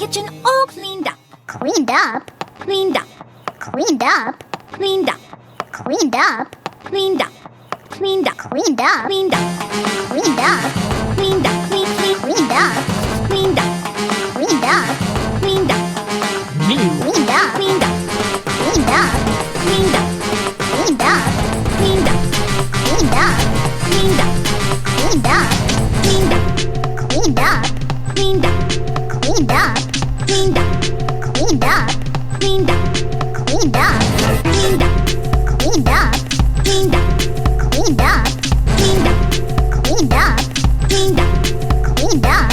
kitchen all cleaned up. Cleaned up? Cleaned up. Cleaned up? Cleaned up. Cleaned up? Cleaned up. Cleaned up. Cleaned up? Cleaned up. Cleaned up? Cleaned up. Cleaned up? Cleaned up. Cleaned up? Cleaned up. New. Cleaned up? Cleaned up. Cleaned up? Cleaned up. Cleaned up? Cleaned up. Cleaned up? Cleaned up. Cleaned up? Cleaned up. Cleaned up? Cleaned up. Cleaned up? Cleaned up. Cleaned up? Cleaned up. Cleaned up? Cleaned up. Cleaned up? Cleaned up. Cleaned up? Cleaned up. Cleaned up? Cleaned up. Cleaned up?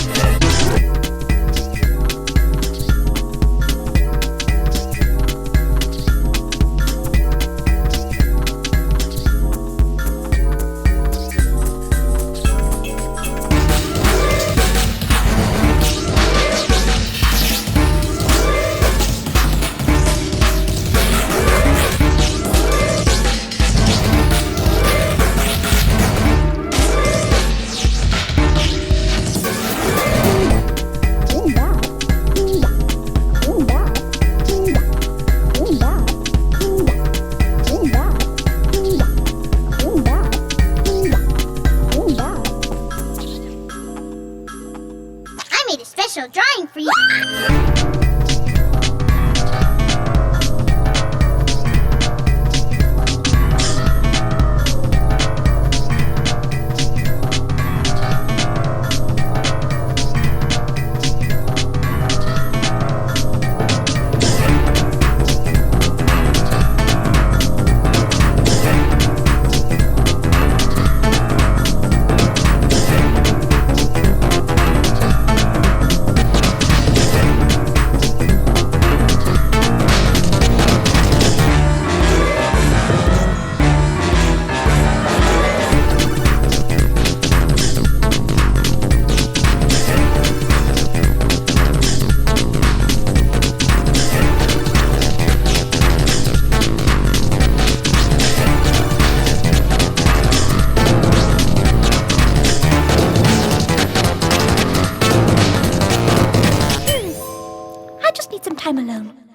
Cleaned up? Cleaned up? Cleaned up? Cleaned up? Cleaned up? Cleaned up? Cleaned up? Cleaned up? Cleaned up? Cleaned up? Cleaned up? I made a special drawing for you. I just need some time alone.